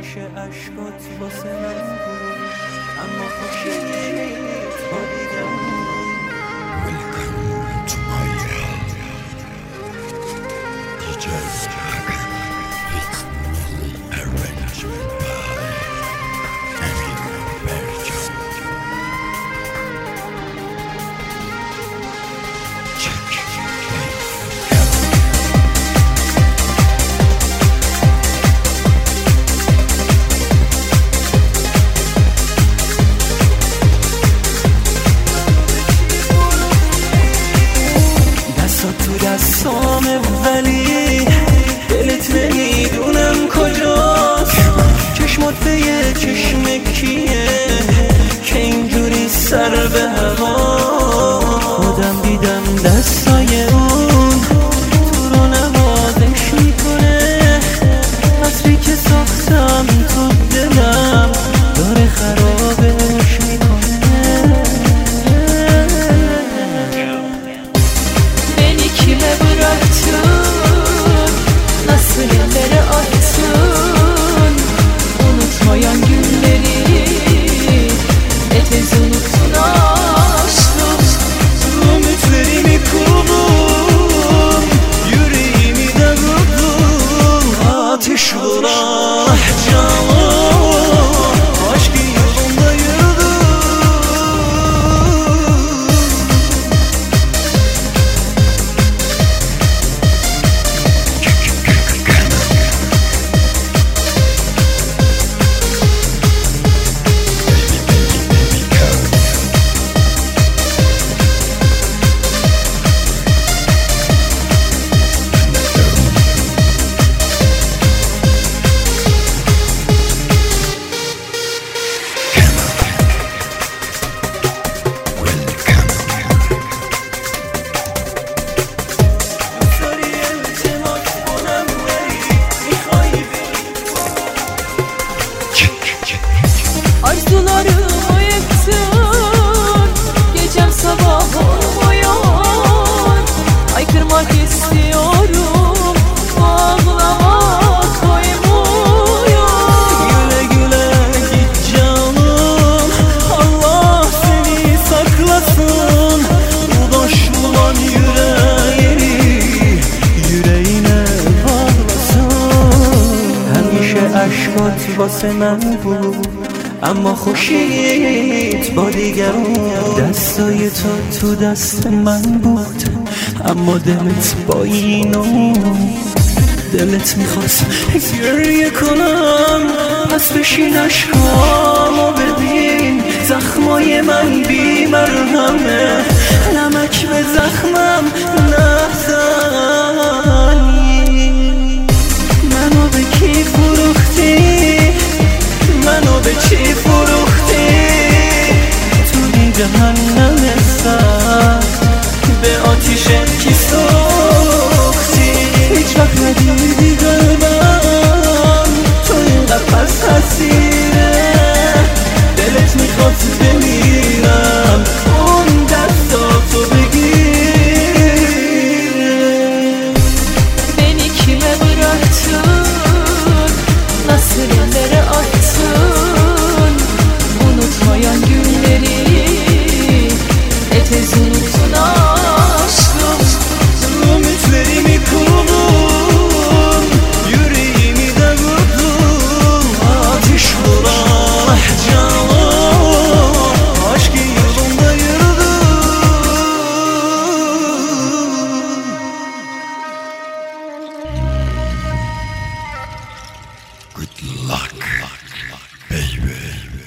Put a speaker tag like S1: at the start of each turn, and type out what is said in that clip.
S1: همیشه عشقات واسه من بود، اما خوشیت با دیدم.
S2: Welcome to my world. DJ Hakan with arrangement by Emir Bercan. Check
S1: تو دستامه ولی دلت نمیدونم کجاست. چشمات به یه چشم کیه که اینجوری سر به هوا؟ خودم دیدم دستای اون تو رو نوازش میکنه، عصری که ساختم تو دلم داره خرابش میکنه.
S3: Kime bıraktın, nasıl ellere attın? Unutmayan günleri, etez unuttun aşkım.
S1: Ümitlerimi kurdum, yüreğimi de vurdum. Ateş vuran canım, aşkın yolunda yürüdüm.
S3: Arzularımı yıktın, gecem sabah olmuyor. Haykırmak istiyorum, ağlamak koymuyor.
S1: Güle güle git canım, Allah seni saklasın. Udaşılan yüreğine bağlasın. همیشه عشقات واسه من بود، اما خوشیت با دیگرون. دستای تو دست من بود، اما دلت با اینو. دلت میخواست گریه کنم، پس بشین عشقامو ببین. زخمای من بی مرهمه، نمک به زخمم نزنی. منو به کی فروختی؟ منو به چی فروختی؟ تو این جهنم سرد به آتیش کی سوختی؟ هیچ وقت ندیدی قلبم تو اینقدر پس حسیره. دلت میخواد بمیرم، اون دستاتو بگیره.
S3: Beni kime bıraktın, nasıl ellere attın? Unutmayan günleri, etez unuttun aşkım.
S1: Ümitlerimi kurdum, yüreğimi de vurdum. Ateş vuran canım, aşkın yolunda yürüdüm.
S2: good luck, baby.